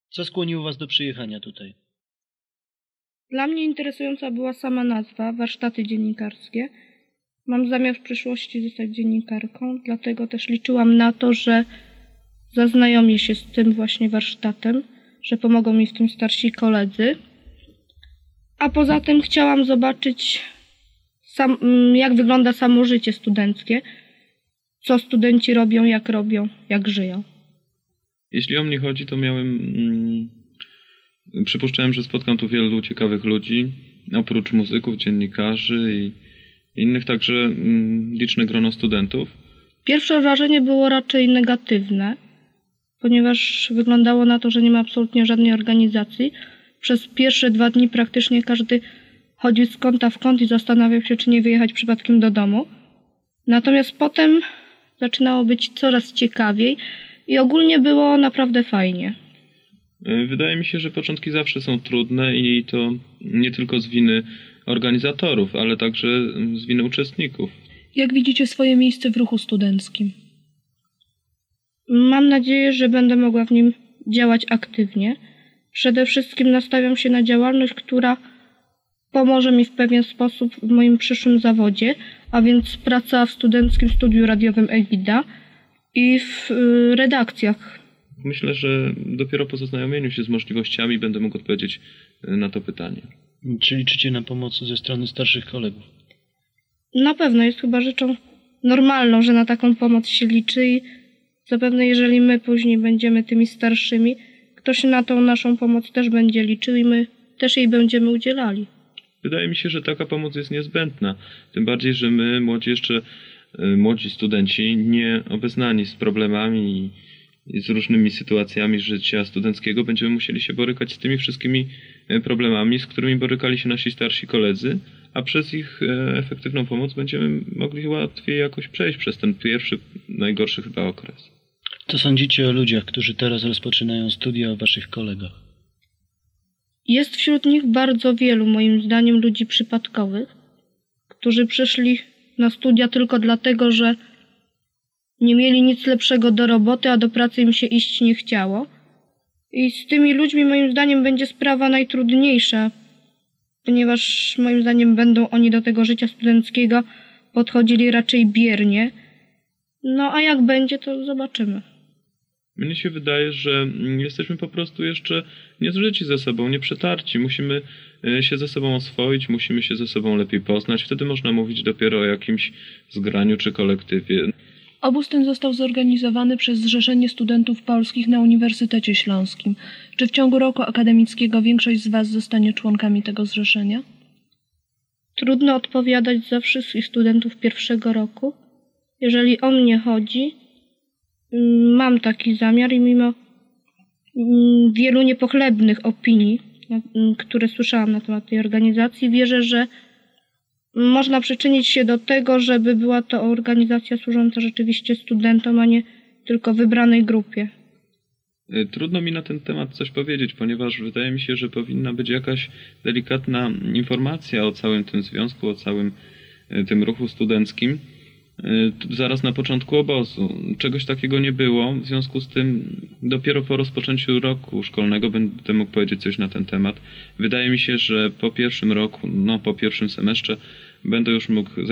Co skłoniło Was do przyjechania tutaj? Dla mnie interesująca była sama nazwa, warsztaty dziennikarskie. Mam zamiar w przyszłości zostać dziennikarką, dlatego też liczyłam na to, że zaznajomię się z tym właśnie warsztatem, że pomogą mi w tym starsi koledzy. A poza tym chciałam zobaczyć, jak wygląda samo życie studenckie, co studenci robią, jak żyją. Jeśli o mnie chodzi, to przypuszczałem, że spotkam tu wielu ciekawych ludzi, oprócz muzyków, dziennikarzy i innych, także liczne grono studentów. Pierwsze wrażenie było raczej negatywne, ponieważ wyglądało na to, że nie ma absolutnie żadnej organizacji. Przez pierwsze 2 dni praktycznie każdy chodził z kąta w kąt i zastanawiał się, czy nie wyjechać przypadkiem do domu. Natomiast potem zaczynało być coraz ciekawiej i ogólnie było naprawdę fajnie. Wydaje mi się, że początki zawsze są trudne i to nie tylko z winy organizatorów, ale także z winy uczestników. Jak widzicie swoje miejsce w ruchu studenckim? Mam nadzieję, że będę mogła w nim działać aktywnie. Przede wszystkim nastawiam się na działalność, która pomoże mi w pewien sposób w moim przyszłym zawodzie, a więc praca w Studenckim Studiu Radiowym Egida i w redakcjach. Myślę, że dopiero po zaznajomieniu się z możliwościami będę mógł odpowiedzieć na to pytanie. Czy liczycie na pomoc ze strony starszych kolegów? Na pewno jest chyba rzeczą normalną, że na taką pomoc się liczy i zapewne jeżeli my później będziemy tymi starszymi, ktoś na tą naszą pomoc też będzie liczył i my też jej będziemy udzielali. Wydaje mi się, że taka pomoc jest niezbędna. Tym bardziej, że my, młodzi studenci, nie obeznani z problemami i z różnymi sytuacjami życia studenckiego, będziemy musieli się borykać z tymi wszystkimi problemami, z którymi borykali się nasi starsi koledzy, a przez ich efektywną pomoc będziemy mogli łatwiej jakoś przejść przez ten pierwszy, najgorszy chyba okres. Co sądzicie o ludziach, którzy teraz rozpoczynają studia, o Waszych kolegach? Jest wśród nich bardzo wielu, moim zdaniem, ludzi przypadkowych, którzy przyszli na studia tylko dlatego, że nie mieli nic lepszego do roboty, a do pracy im się iść nie chciało. I z tymi ludźmi, moim zdaniem, będzie sprawa najtrudniejsza, ponieważ moim zdaniem będą oni do tego życia studenckiego podchodzili raczej biernie. No a jak będzie, to zobaczymy. Mnie się wydaje, że jesteśmy po prostu jeszcze niezżyci ze sobą, nieprzetarci. Musimy się ze sobą oswoić, musimy się ze sobą lepiej poznać. Wtedy można mówić dopiero o jakimś zgraniu czy kolektywie. Obóz ten został zorganizowany przez Zrzeszenie Studentów Polskich na Uniwersytecie Śląskim. Czy w ciągu roku akademickiego większość z Was zostanie członkami tego zrzeszenia? Trudno odpowiadać za wszystkich studentów pierwszego roku. Jeżeli o mnie chodzi, mam taki zamiar i mimo wielu niepochlebnych opinii, które słyszałam na temat tej organizacji, wierzę, że można przyczynić się do tego, żeby była to organizacja służąca rzeczywiście studentom, a nie tylko wybranej grupie. Trudno mi na ten temat coś powiedzieć, ponieważ wydaje mi się, że powinna być jakaś delikatna informacja o całym tym związku, o całym tym ruchu studenckim zaraz na początku obozu. Czegoś takiego nie było, w związku z tym dopiero po rozpoczęciu roku szkolnego będę mógł powiedzieć coś na ten temat. Wydaje mi się, że po pierwszym roku, po pierwszym semestrze będę już mógł